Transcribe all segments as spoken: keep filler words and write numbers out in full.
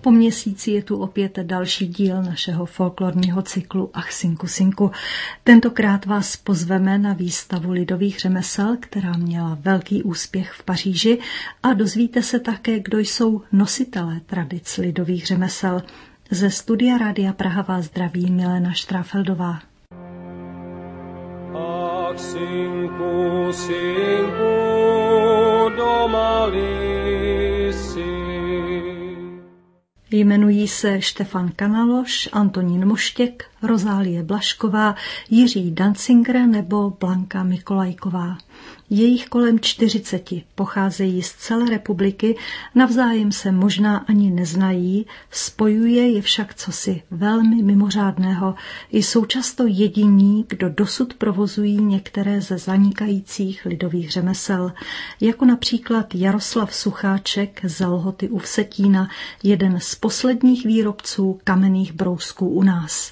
Po měsíci je tu opět další díl našeho folklorního cyklu Ach synku synku. Tentokrát vás pozveme na výstavu lidových řemesel, která měla velký úspěch v Paříži, a dozvíte se také, kdo jsou nositelé tradic lidových řemesel. Ze studia Rádia Praha vás zdraví Milena Štráfeldová. Ach synku synku doma lisi. Jmenují se Štefan Kanaloš, Antonín Moštěk, Rozálie Blažková, Jiří Dancinger nebo Blanka Mikolajková. Je jich kolem čtyřiceti, pocházejí z celé republiky, navzájem se možná ani neznají, spojuje je však cosi velmi mimořádného. Jsou často jediní, kdo dosud provozují některé ze zanikajících lidových řemesel, jako například Jaroslav Sucháček z Lhoty u Vsetína, jeden z posledních výrobců kamenných brousků u nás.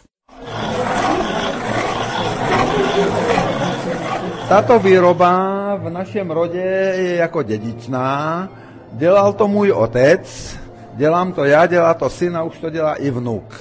Tato výroba v našem rodě je jako dědičná. Dělal to můj otec, dělám to já, dělá to syn a už to dělá i vnuk.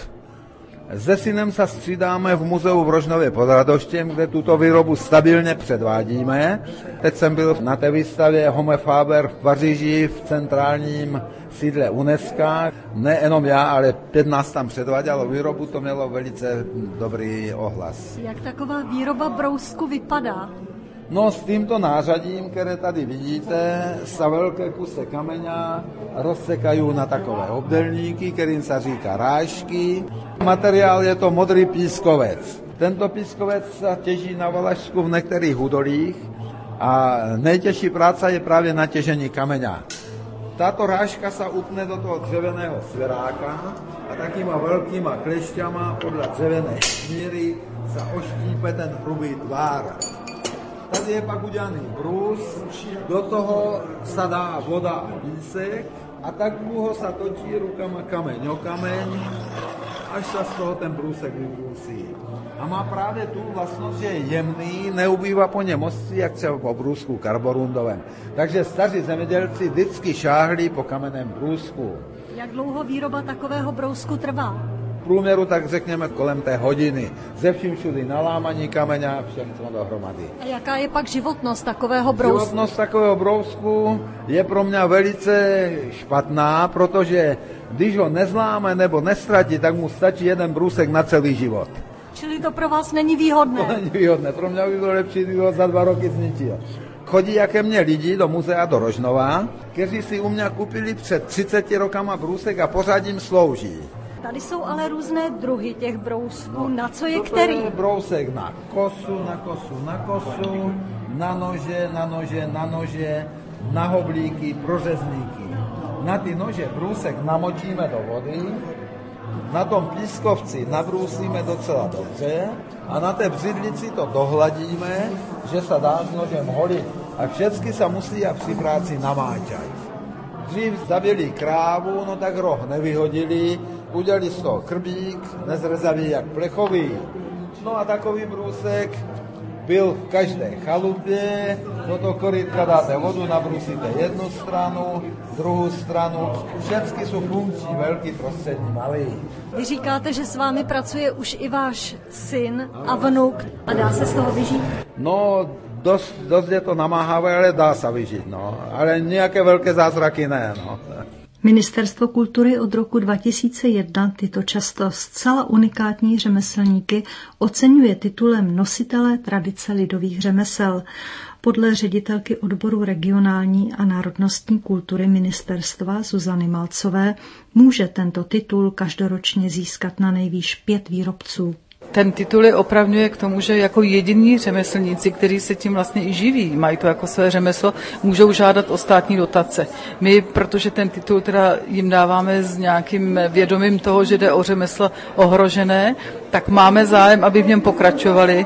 Se synem se střídáme v muzeu v Rožnově pod Radoštěm, kde tuto výrobu stabilně předvádíme. Teď jsem byl na té výstavě Homo Faber v Paříži v centrálním sídle UNESCO. Nejenom já, ale pět nás tam předvádělo výrobu, to mělo velice dobrý ohlas. Jak taková výroba brousku vypadá? No s tímto nářadím, které tady vidíte, sa velké kuse kameňa rozsekají na takové obdelníky, kterým se říká rážky. Materiál je to modrý pískovec. Tento pískovec se těží na Valašsku v některých údolích a nejtěžší práce je právě na těžení kameňa. Táto rážka sa upne do toho dřevěného sveráka a takýma veľkýma klešťama podľa dřevěné šníry sa oštípe ten hrubý tvár. Tady je pak udělaný brus, do toho sa dá voda a písek a tak dlouho sa točí rukama kameň o kameň, až sa z toho ten brúsek vybrúsí. A má právě tu vlastnost, že je jemný, neubývá po něm mostí, jak třeba po brůsku karborundovém. Takže staří zemědělci vždycky šáhli po kamenném brůsku. Jak dlouho výroba takového brousku trvá? V průměru tak řekněme kolem té hodiny. Ze vším všudy nalámaní kameňa a všechno dohromady. A jaká je pak životnost takového brousku? Životnost takového brousku je pro mě velice špatná, protože když ho nezláme nebo nestratí, tak mu stačí jeden brůsek na celý život. Čili to pro vás není výhodné? To není výhodné, pro mě by bylo lepší, kdyby ho za dva roky zničil. Chodí jaké mě lidi do muzea do Rožnova, kteří si u mě kupili před třiceti rokama brůsek a pořád jim slouží. Tady jsou ale různé druhy těch brousků. No, na co je toto který? Je brousek na kosu, na kosu, na kosu, na nože, na nože, na nože, na hoblíky, pro řezníky. Na ty nože brůsek namočíme do vody, na tom pískovci nabrúsíme docela dobře a na té břidlici to dohladíme, že se dá s nožem holit. A všechny se musí a při práci namáčat. Dřív zabili krávu, no tak roh nevyhodili, udělali z toho krbík, nezrezali jak plechový. No a takový brůsek byl v každé chalupě, do toho korytka dáte vodu, nabrusíte jednu stranu, druhou stranu, všechny jsou funkční, velký, prostřední, malý. Vy říkáte, že s vámi pracuje už i váš syn a vnuk. A dá se z toho vyžít? No, dost, dost je to namáhavé, ale dá se vyžít, no. Ale nějaké velké zázraky ne, no. Ministerstvo kultury od roku dva tisíce jedna tyto často zcela unikátní řemeslníky oceňuje titulem nositelé tradice lidových řemesel. Podle ředitelky odboru regionální a národnostní kultury ministerstva Zuzany Malcové může tento titul každoročně získat na nejvýš pět výrobců. Ten titul je opravňuje k tomu, že jako jediní řemeslníci, kteří se tím vlastně i živí, mají to jako své řemeslo, můžou žádat o státní dotace. My, protože ten titul teda jim dáváme s nějakým vědomím toho, že jde o řemeslo ohrožené, tak máme zájem, aby v něm pokračovali.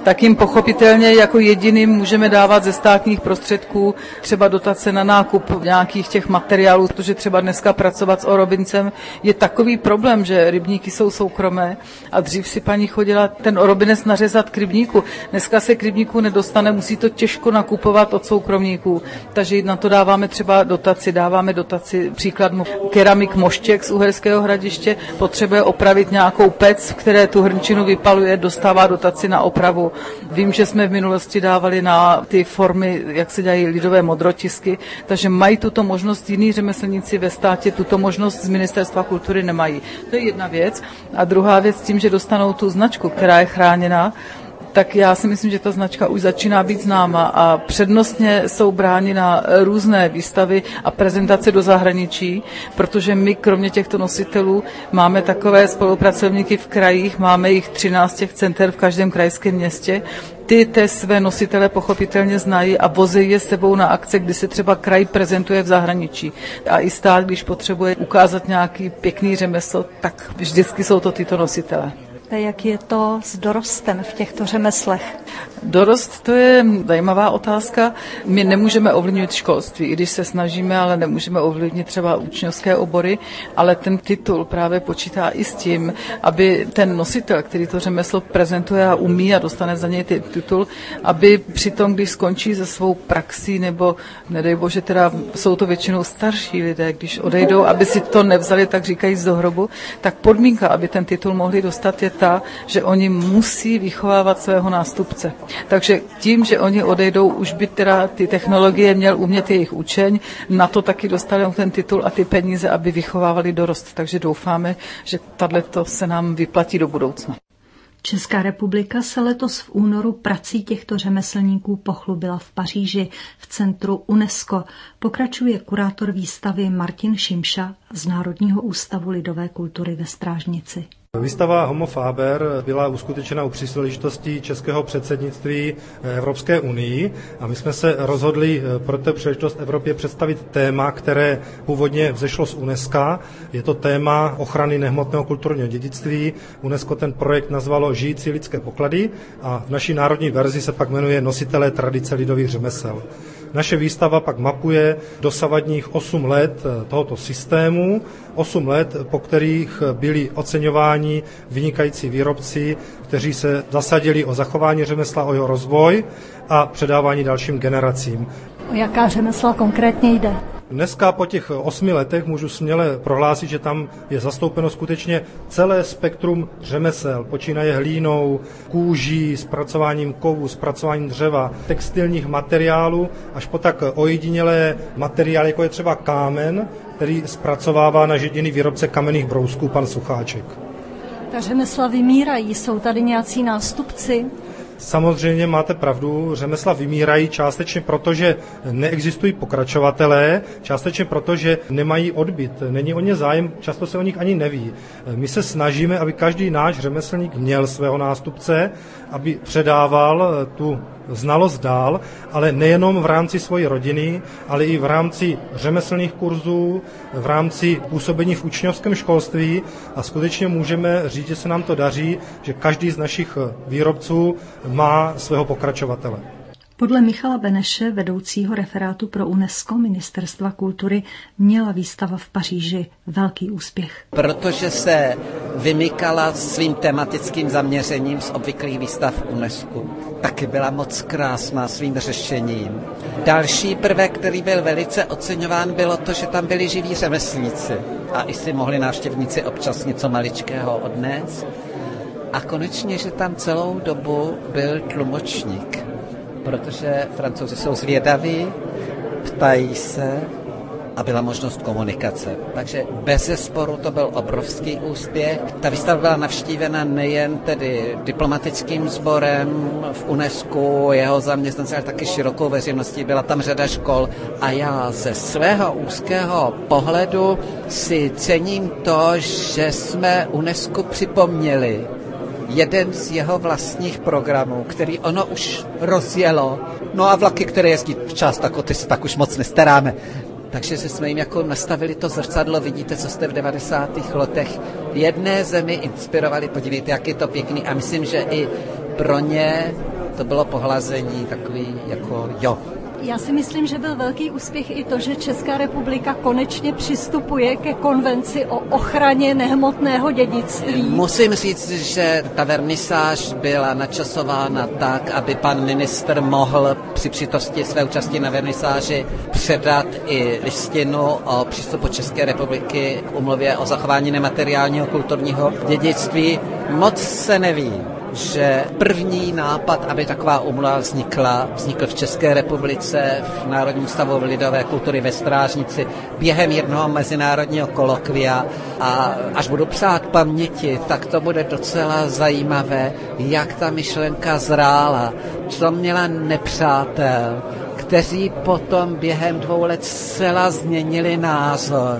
tak jim pochopitelně jako jediným můžeme dávat ze státních prostředků třeba dotace na nákup nějakých těch materiálů, protože třeba dneska pracovat s orobincem je takový problém, že rybníky jsou soukromé a dřív si paní chodila ten orobinec nařezat k rybníku. Dneska se k rybníku nedostane, musí to těžko nakupovat od soukromníků, takže na to dáváme třeba dotaci, dáváme dotaci příklad keramik Moštěk z Uherského Hradiště, potřebuje opravit nějakou pec, v které tu hrnčinu vypaluje, dostává dotaci na opravu. Vím, že jsme v minulosti dávali na ty formy, jak se dělají lidové modrotisky, takže mají tuto možnost, jiní řemeslníci ve státě tuto možnost z Ministerstva kultury nemají. To je jedna věc. A druhá věc tím, že dostanou tu značku, která je chráněná, tak já si myslím, že ta značka už začíná být známa a přednostně jsou bráni na různé výstavy a prezentace do zahraničí, protože my kromě těchto nositelů máme takové spolupracovníky v krajích, máme jich třináct těch center v každém krajském městě. Ty té své nositele pochopitelně znají a vozí je s sebou na akce, kdy se třeba kraj prezentuje v zahraničí. A i stát, když potřebuje ukázat nějaký pěkný řemeslo, tak vždycky jsou to tyto nositele. Jak je to s dorostem v těchto řemeslech? Dorost, to je zajímavá otázka. My nemůžeme ovlivnit školství, i když se snažíme, ale nemůžeme ovlivnit třeba učňovské obory, ale ten titul právě počítá i s tím, aby ten nositel, který to řemeslo prezentuje a umí a dostane za něj ten titul, aby přitom, když skončí se svou praxí, nebo nedej bože, teda jsou to většinou starší lidé, když odejdou, aby si to nevzali, tak říkají z dohrobu, tak podmínka, aby ten titul mohli dostat, je ta, že oni musí vychovávat svého nástupce. Takže tím, že oni odejdou, už by teda ty technologie měl umět jejich učeň, na to taky dostanou ten titul a ty peníze, aby vychovávali dorost. Takže doufáme, že tato se nám vyplatí do budoucna. Česká republika se letos v únoru prací těchto řemeslníků pochlubila v Paříži v centru UNESCO. Pokračuje kurátor výstavy Martin Šimša z Národního ústavu lidové kultury ve Strážnici. Výstava Homo Faber byla uskutečena u příležitosti českého předsednictví Evropské unii a my jsme se rozhodli pro té příležitost Evropě představit téma, které původně vzešlo z UNESCO. Je to téma ochrany nehmotného kulturního dědictví. UNESCO ten projekt nazvalo Žijící lidské poklady a v naší národní verzi se pak jmenuje Nositelé tradice lidových řemesel. Naše výstava pak mapuje dosavadních osm let tohoto systému, osm let, po kterých byli oceňováni vynikající výrobci, kteří se zasadili o zachování řemesla, o jeho rozvoj a předávání dalším generacím. O jaká řemesla konkrétně jde? Dneska po těch osmi letech můžu směle prohlásit, že tam je zastoupeno skutečně celé spektrum řemesel. Počínaje hlínou, kůží, zpracováním kovu, zpracováním dřeva, textilních materiálů, až po tak ojedinělé materiály, jako je třeba kámen, který zpracovává náš jediný výrobce kamenných brousků, pan Sucháček. Ta řemesla vymírají, jsou tady nějací nástupci? Samozřejmě máte pravdu, řemesla vymírají částečně proto, že neexistují pokračovatelé, částečně proto, že nemají odbyt, není o ně zájem, často se o nich ani neví. My se snažíme, aby každý náš řemeslník měl svého nástupce, aby předával tu znalost dál, ale nejenom v rámci své rodiny, ale i v rámci řemeslných kurzů, v rámci působení v učňovském školství a skutečně můžeme říct, že se nám to daří, že každý z našich výrobců má svého pokračovatele. Podle Michala Beneše, vedoucího referátu pro UNESCO Ministerstva kultury, měla výstava v Paříži velký úspěch. Protože se vymykala svým tematickým zaměřením z obvyklých výstav UNESCO. Taky byla moc krásná svým řešením. Další prvek, který byl velice oceňován, bylo to, že tam byli živí řemeslníci a i si mohli návštěvníci občas něco maličkého odnést. A konečně, že tam celou dobu byl tlumočník, protože Francouzi jsou zvědaví, ptají se a byla možnost komunikace. Takže bezesporu to byl obrovský úspěch. Ta výstava byla navštívena nejen tedy diplomatickým sborem v UNESCO, jeho zaměstnanci, ale taky širokou veřejností. Byla tam řada škol a já ze svého úzkého pohledu si cením to, že jsme UNESCO připomněli jeden z jeho vlastních programů, který ono už rozjelo. No a vlaky, které jezdí včas, tak o ty se tak už moc nestaráme. Takže jsme jim jako nastavili to zrcadlo, vidíte, co jste v devadesátých letech v jedné zemi inspirovali, podívejte, jak je to pěkný a myslím, že i pro ně to bylo pohlazení takový jako jo. Já si myslím, že byl velký úspěch i to, že Česká republika konečně přistupuje ke konvenci o ochraně nehmotného dědictví. Musím říct, že ta vernisáž byla načasována tak, aby pan ministr mohl při přítosti své účasti na vernisáži předat i listinu o přístupu České republiky k úmluvě o zachování nemateriálního kulturního dědictví. Moc se neví, že první nápad, aby taková úmluva vznikla, vznikl v České republice v Národním ústavu lidové kultury ve Strážnici během jednoho mezinárodního kolokvia a až budu psát paměti, tak to bude docela zajímavé, jak ta myšlenka zrála, co měla nepřátel, kteří potom během dvou let zcela změnili názor.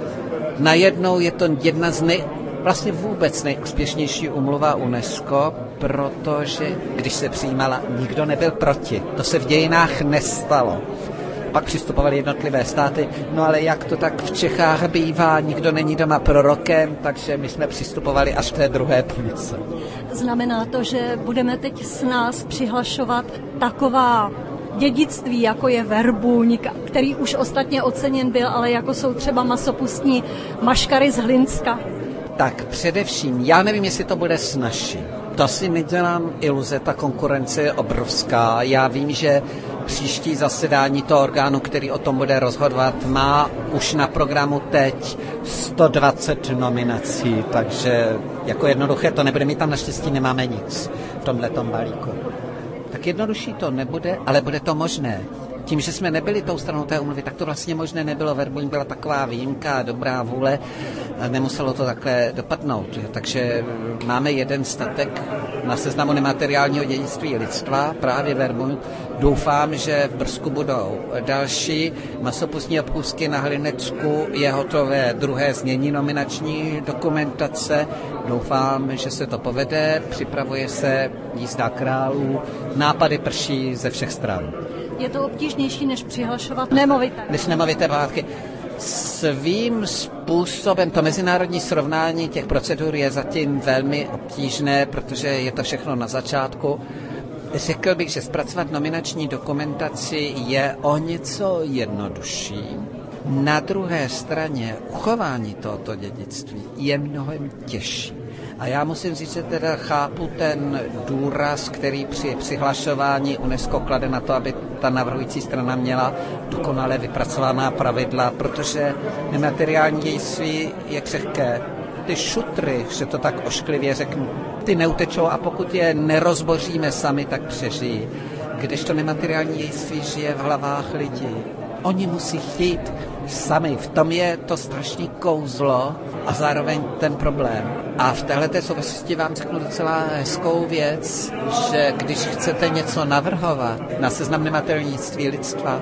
Najednou je to jedna z nej vlastně vůbec nejúspěšnější úmluva UNESCO, protože když se přijímala, nikdo nebyl proti. To se v dějinách nestalo. Pak přistupovaly jednotlivé státy, no ale jak to tak v Čechách bývá, nikdo není doma prorokem, takže my jsme přistupovali až v té druhé půlce. Znamená to, že budeme teď s nás přihlašovat taková dědictví, jako je Verbuň, který už ostatně oceněn byl, ale jako jsou třeba masopustní maškary z Hlinska. Tak především, já nevím, jestli to bude snazší. To si nedělám iluze, ta konkurence je obrovská. Já vím, že příští zasedání toho orgánu, který o tom bude rozhodovat, má už na programu teď sto dvacet nominací, takže jako jednoduché to nebude, my tam naštěstí nemáme nic v tomhletom balíku. Tak jednodušší to nebude, ale bude to možné. Tím, že jsme nebyli tou stranou té úmluvy, tak to vlastně možné nebylo. Verbuň byla taková výjimka, dobrá vůle, nemuselo to takhle dopadnout. Takže máme jeden statek na seznamu nemateriálního dědictví lidstva, právě Verbuň. Doufám, že v Brzku budou další. Masopustní obchůzky na Hlinecku je hotové druhé znění nominační dokumentace. Doufám, že se to povede, připravuje se jízda králů, nápady prší ze všech stran. Je to obtížnější, než přihlašovat nemovité. Než nemovité památky. Svým způsobem to mezinárodní srovnání těch procedur je zatím velmi obtížné, protože je to všechno na začátku. Řekl bych, že zpracovat nominační dokumentaci je o něco jednodušší. Na druhé straně uchování tohoto dědictví je mnohem těžší. A já musím říct, že teda chápu ten důraz, který při přihlašování UNESCO klade na to, aby ta navrhující strana měla dokonale vypracovaná pravidla, protože nemateriální dědictví je křehké. Ty šutry, že to tak ošklivě řeknu, ty neutečou a pokud je nerozboříme sami, tak přežijí. Kdežto nemateriální dědictví žije v hlavách lidí. Oni musí chtít sami. V tom je to strašný kouzlo a zároveň ten problém. A v téhleté souvislosti vám řeknu docela hezkou věc, že když chcete něco navrhovat na seznam nemateriálního dědictví lidstva,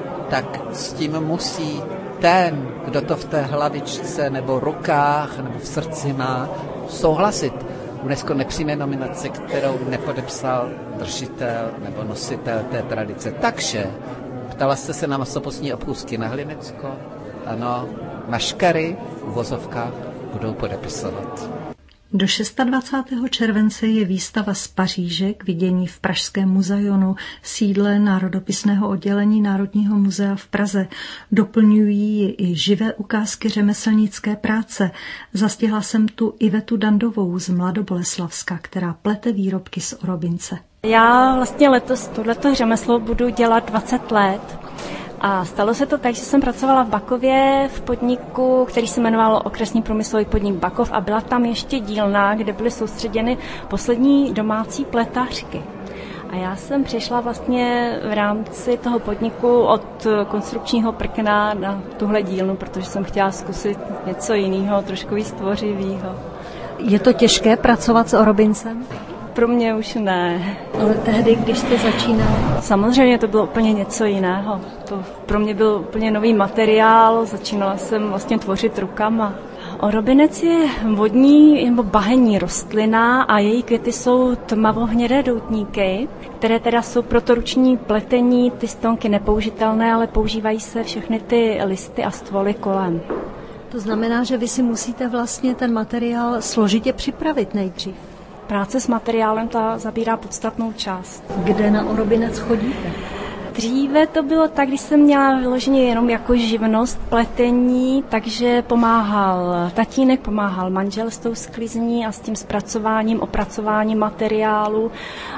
tak s tím musí ten, kdo to v té hlavičce nebo rukách nebo v srdci má, souhlasit. UNESCO nepřijme nominaci, kterou nepodepsal držitel nebo nositel té tradice. Takže ptala jste se na masopustní obchůzky na Hlinecko? Ano, maškary v uvozovkách budou podepisovat. Do dvacátého šestého července je výstava z Paříže k vidění v Pražském muzejonu, sídle národopisného oddělení Národního muzea v Praze. Doplňují ji i živé ukázky řemeslnické práce. Zastihla jsem tu Ivetu Dandovou z Mladoboleslavska, která plete výrobky z orobince. Já vlastně letos tohleto řemeslo budu dělat dvacet let. A stalo se to tak, že jsem pracovala v Bakově v podniku, který se jmenoval Okresní průmyslový podnik Bakov a byla tam ještě dílna, kde byly soustředěny poslední domácí pletářky. A já jsem přišla vlastně v rámci toho podniku od konstrukčního prkna na tuhle dílnu, protože jsem chtěla zkusit něco jiného, trošku víc tvořivého. Je to těžké pracovat s orobincem? Pro mě už ne. Ale tehdy, když jste začínala? Samozřejmě to bylo úplně něco jiného. To pro mě byl úplně nový materiál, začínala jsem vlastně tvořit rukama. Orobinec je vodní nebo bahenní rostlina a její květy jsou tmavohnědé doutníky, které teda jsou pro to ruční pletení, ty stonky nepoužitelné, ale používají se všechny ty listy a stvoly kolem. To znamená, že vy si musíte vlastně ten materiál složitě připravit nejdřív. práce s materiálem ta zabírá podstatnou část. Kde na Orobinec chodíte? Dříve to bylo tak, když jsem měla vyloženě jenom jako živnost pletení, takže pomáhal tatínek, pomáhal manžel s tou sklizní a s tím zpracováním, opracováním materiálu,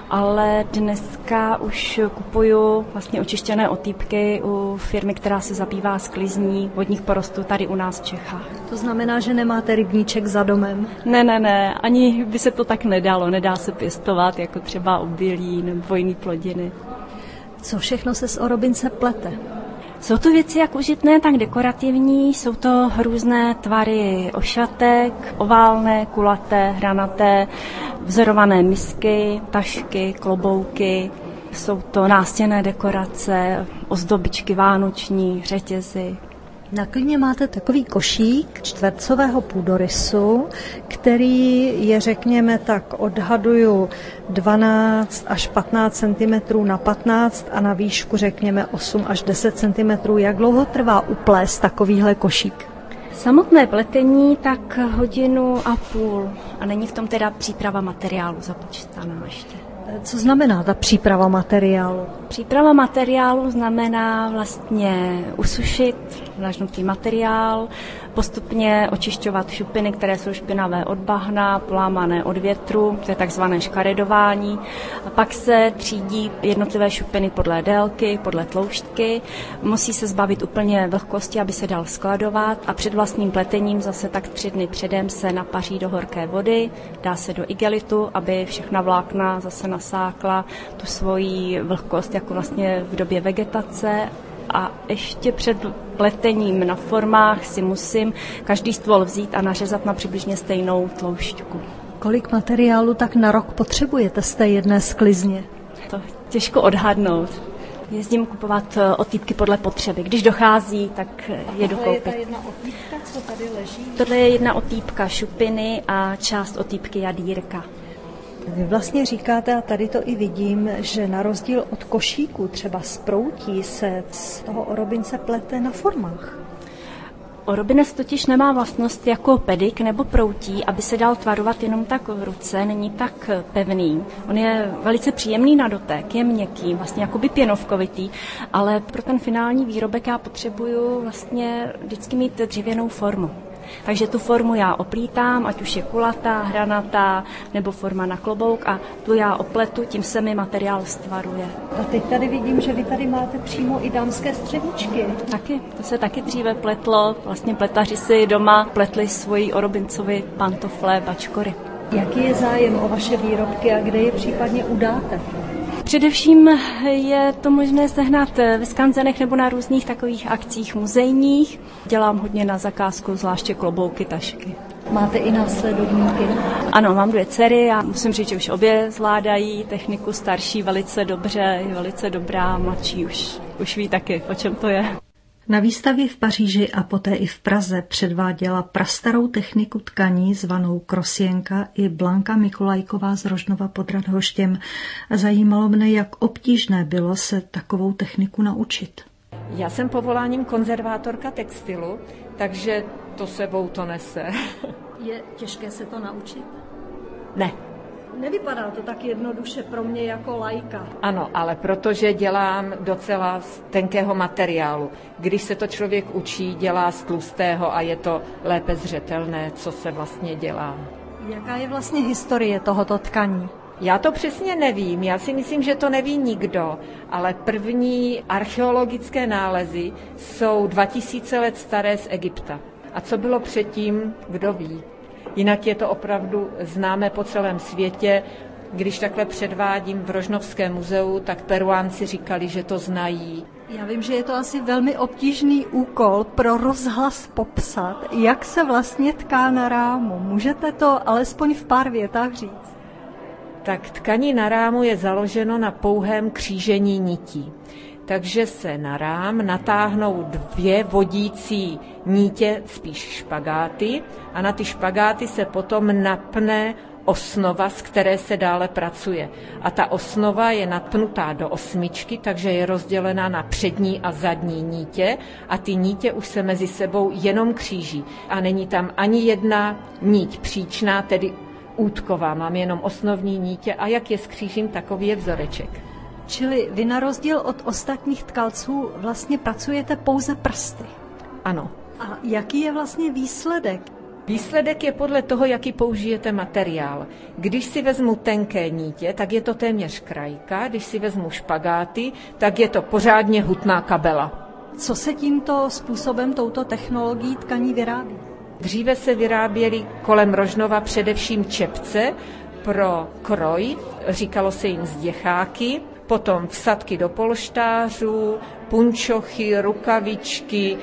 ale dneska už kupuju vlastně očištěné otýpky u firmy, která se zabývá sklizní vodních porostů tady u nás v Čechách. To znamená, že nemáte rybníček za domem? Ne, ne, ne, ani by se to tak nedalo, nedá se pěstovat jako třeba obilí nebo jiný plodiny. Co všechno se z Orobince plete? Jsou to věci jak užitné, tak dekorativní. Jsou to různé tvary ošatek, oválné, kulaté, hranaté, vzorované misky, tašky, klobouky. Jsou to nástěnné dekorace, ozdobičky vánoční, řetězy. Na klíně máte takový košík čtvercového půdorysu, který je, řekněme tak, odhaduju dvanáct až patnáct centimetrů na patnáct a na výšku, řekněme, osm až deset centimetrů. Jak dlouho trvá uplést takovýhle košík? Samotné pletení tak hodinu a půl a není v tom teda příprava materiálu započítaná ještě. Co znamená ta příprava materiálu? Příprava materiálu znamená vlastně usušit nažnutý materiál, postupně očišťovat šupiny, které jsou špinavé od bahna, polámané od větru, to je takzvané škaredování. A pak se třídí jednotlivé šupiny podle délky, podle tloušťky. Musí se zbavit úplně vlhkosti, aby se dal skladovat a před vlastním pletením zase tak tři dny předem se napaří do horké vody, dá se do igelitu, aby všechna vlákna zase nasákla tu svoji vlhkost jako vlastně v době vegetace. A ještě před pletením na formách si musím každý stvol vzít a nařezat na přibližně stejnou tloušťku. Kolik materiálu tak na rok potřebujete z té jedné sklizně? To těžko odhadnout. Jezdím kupovat otýpky podle potřeby. Když dochází, tak jedu koupit. Tohle je ta jedna otýpka, co tady leží? Tohle je jedna otýpka šupiny a část otýpky jadýrka. Vy vlastně říkáte, a tady to i vidím, že na rozdíl od košíku, třeba z proutí, se z toho orobince plete na formách. Orobinec totiž nemá vlastnost jako pedik nebo proutí, aby se dal tvarovat jenom tak v ruce, není tak pevný. On je velice příjemný na dotek, je měkký, vlastně jakoby pěnovkovitý, ale pro ten finální výrobek já potřebuju vlastně vždycky mít dřevěnou formu. Takže tu formu já oplítám, ať už je kulatá, hranatá nebo forma na klobouk a tu já opletu, tím se mi materiál stvaruje. A teď tady vidím, že vy tady máte přímo i dámské střevíčky. Taky, to se taky dříve pletlo. Vlastně pletaři si doma pletli svoji orobincovi pantofle, bačkory. Jaký je zájem o vaše výrobky a kde je případně udáte? Především je to možné sehnat ve skanzenech nebo na různých takových akcích muzejních. Dělám hodně na zakázku, zvláště klobouky, tašky. Máte i následovníky? Ano, mám dvě dcery a musím říct, že už obě zvládají techniku, starší velice dobře, je velice dobrá, mladší už, už ví taky, o čem to je. Na výstavě v Paříži a poté i v Praze předváděla prastarou techniku tkaní zvanou krosienka i Blanka Mikolajková z Rožnova pod Radhoštěm. Zajímalo mne, jak obtížné bylo se takovou techniku naučit. Já jsem povoláním konzervátorka textilu, takže to sebou to nese. Je těžké se to naučit? Ne. Nevypadá to tak jednoduše pro mě jako laika. Ano, ale protože dělám docela z tenkého materiálu. Když se to člověk učí, dělá z tlustého a je to lépe zřetelné, co se vlastně dělá. Jaká je vlastně historie tohoto tkaní? Já to přesně nevím, já si myslím, že to neví nikdo, ale první archeologické nálezy jsou dva tisíce let staré z Egypta. A co bylo předtím, kdo ví? Jinak je to opravdu známé po celém světě. Když takhle předvádím v Rožnovském muzeu, tak Peruánci říkali, že to znají. Já vím, že je to asi velmi obtížný úkol pro rozhlas popsat, jak se vlastně tká na rámu. Můžete to alespoň v pár větách říct? Tak tkaní na rámu je založeno na pouhém křížení nití. Takže se na rám natáhnou dvě vodící nítě, spíš špagáty, a na ty špagáty se potom napne osnova, z které se dále pracuje. A ta osnova je napnutá do osmičky, takže je rozdělena na přední a zadní nítě a ty nítě už se mezi sebou jenom kříží. A není tam ani jedna níť příčná, tedy útková, mám jenom osnovní nítě a jak je skřížím, takový je vzoreček. Čili vy na rozdíl od ostatních tkalců vlastně pracujete pouze prsty. Ano. A jaký je vlastně výsledek? Výsledek je podle toho, jaký použijete materiál. Když si vezmu tenké nítě, tak je to téměř krajka, když si vezmu špagáty, tak je to pořádně hutná kabela. Co se tímto způsobem, touto technologií tkaní vyrábí? Dříve se vyráběly kolem Rožnova především čepce pro kroj, říkalo se jim zděcháky, potom vsadky do polštářů, punčochy, rukavičky,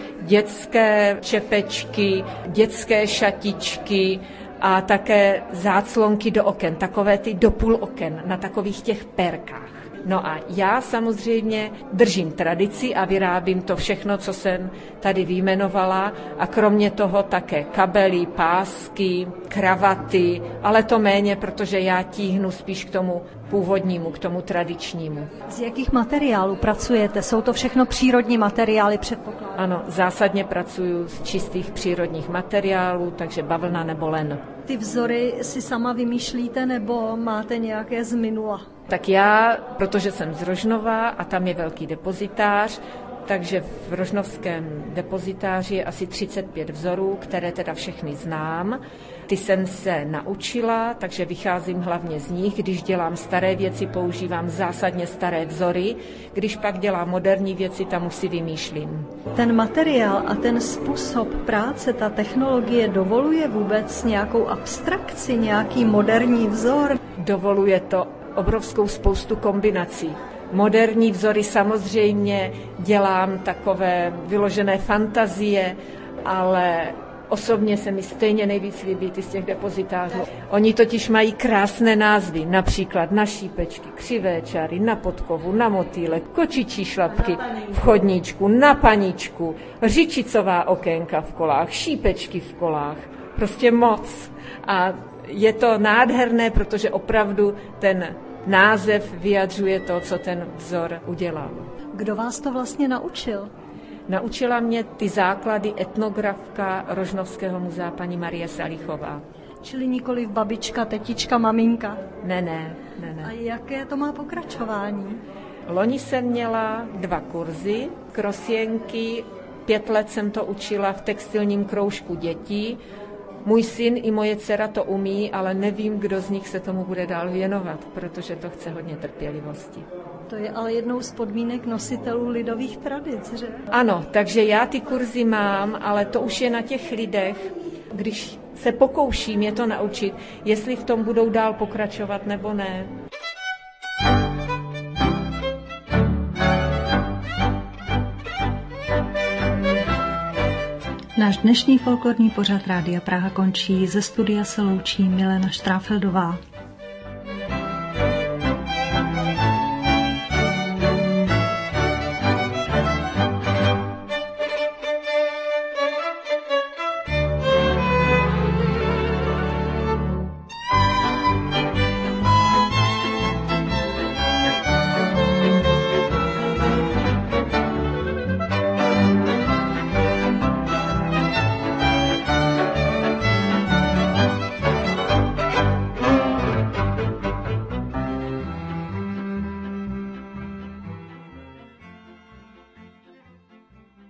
dětské čepečky, dětské šatičky a také záclonky do oken, takové ty do půl oken, na takových těch perkách. No a já samozřejmě držím tradici a vyrábím to všechno, co jsem tady vyjmenovala a kromě toho také kabely, pásky, kravaty, ale to méně, protože já tíhnu spíš k tomu původnímu, k tomu tradičnímu. Z jakých materiálů pracujete? Jsou to všechno přírodní materiály, předpokládám? Ano, zásadně pracuji z čistých přírodních materiálů, takže bavlna nebo len. Ty vzory si sama vymýšlíte nebo máte nějaké z minula? Tak já, protože jsem z Rožnova a tam je velký depozitář, takže v rožnovském depozitáři je asi třicet pět vzorů, které teda všechny znám. Ty jsem se naučila, takže vycházím hlavně z nich. Když dělám staré věci, používám zásadně staré vzory. Když pak dělám moderní věci, tam už si vymýšlím. Ten materiál a ten způsob práce, ta technologie dovoluje vůbec nějakou abstrakci, nějaký moderní vzor? Dovoluje to obrovskou spoustu kombinací. Moderní vzory samozřejmě dělám takové vyložené fantazie, ale osobně se mi stejně nejvíc líbí ty z těch depozitářů. Oni totiž mají krásné názvy, například na šípečky, křivé čáry, na podkovu, na motýle, kočičí šlapky v chodníčku, na paničku, řičicová okénka v kolách, šípečky v kolách. Prostě moc. A je to nádherné, protože opravdu ten název vyjadřuje to, co ten vzor udělal. Kdo vás to vlastně naučil? Naučila mě ty základy etnografka Rožnovského muzea paní Marie Salichová. Čili nikoliv babička, tetička, maminka? Ne, ne, ne, ne. A jaké to má pokračování? Loni jsem měla dva kurzy, krosienky, pět let jsem to učila v textilním kroužku dětí. Můj syn i moje dcera to umí, ale nevím, kdo z nich se tomu bude dál věnovat, protože to chce hodně trpělivosti. To je ale jednou z podmínek nositelů lidových tradic, že? Ano, takže já ty kurzy mám, ale to už je na těch lidech, když se pokouším je to naučit, jestli v tom budou dál pokračovat nebo ne. Náš dnešní folklorní pořad Rádia Praha končí. Ze studia se loučí Milena Štráfeldová.